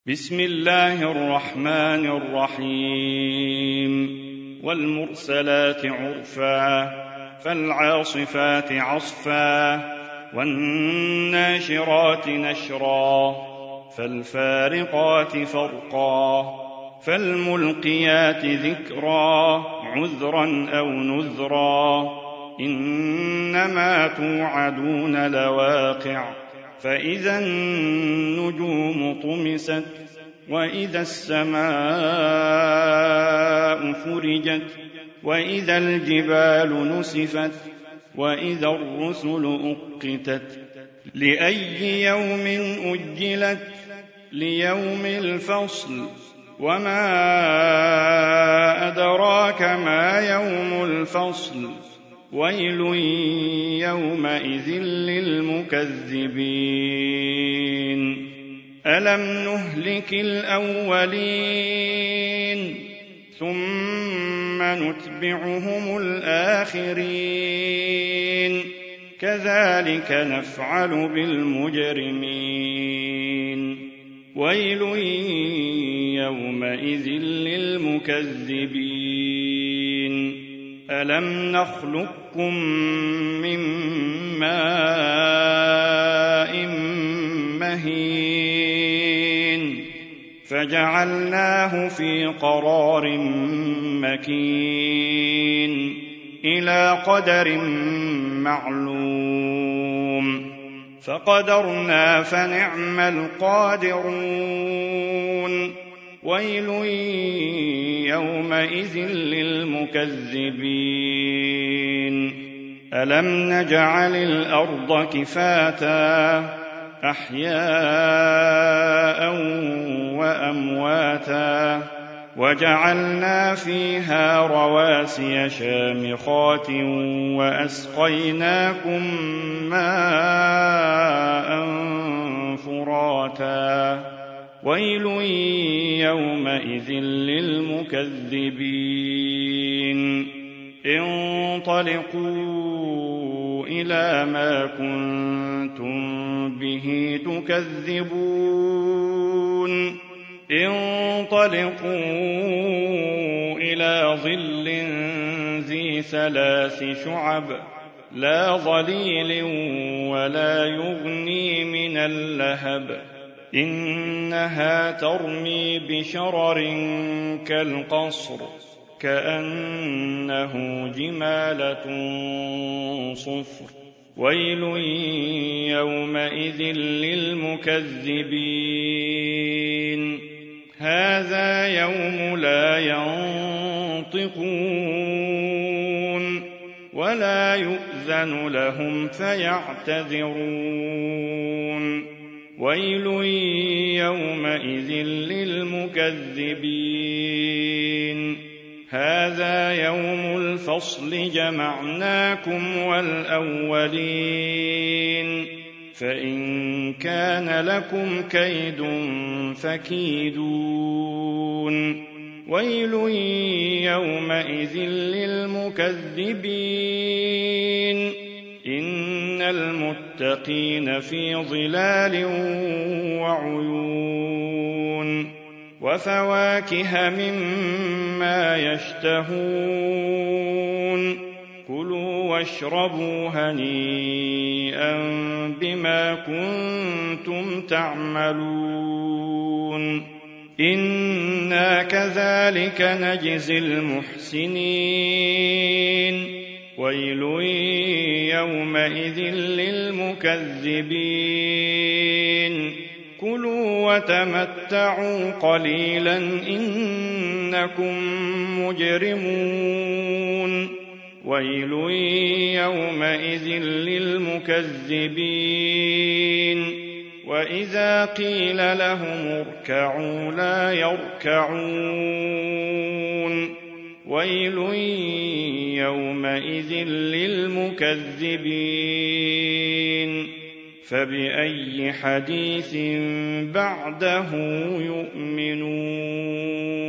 بسم الله الرحمن الرحيم والمرسلات عرفا فالعاصفات عصفا والناشرات نشرا فالفارقات فرقا فالملقيات ذكرا عذرا أو نذرا إنما توعدون لواقع فإذا النجوم طمست وإذا السماء فرجت وإذا الجبال نسفت وإذا الرسل أقتت لأي يوم أجلت ليوم الفصل وما أدراك ما يوم الفصل ويل يومئذ للمكذبين ألم نهلك الأولين ثم نتبعهم الآخرين كذلك نفعل بالمجرمين ويل يومئذ للمكذبين ألم نخلقكم من ماء مهين فجعلناه في قرار مكين إلى قدر معلوم فقدرنا فنعم القادرون ويل يومئذ للمكذبين ألم نجعل الأرض كفاتا أحياء وأمواتا وجعلنا فيها رواسي شامخات وأسقيناكم ماء فراتا ويل يومئذ للمكذبين انطلقوا إلى ما كنتم به تكذبون انطلقوا إلى ظل ذي 3 شعب لا ظليل ولا يغني من اللهب إنها ترمي بشرر كالقصر كأنه جمالة صفر ويل يومئذ للمكذبين هذا يوم لا ينطقون ولا يؤذن لهم فيعتذرون ويل يومئذ للمكذبين هذا يوم الفصل جمعناكم والأولين فإن كان لكم كيد فكيدون ويل يومئذ للمكذبين إن المتقين في ظلال وعيون وفواكه مما يشتهون كلوا واشربوا هنيئا بما كنتم تعملون إنا كذلك نجزي المحسنين ويل يومئذ للمكذبين كلوا وتمتعوا قليلا إنكم مجرمون ويل يومئذ للمكذبين وإذا قيل لهم اركعوا لا يركعون ويل يومئذ للمكذبين فبأي حديث بعده يؤمنون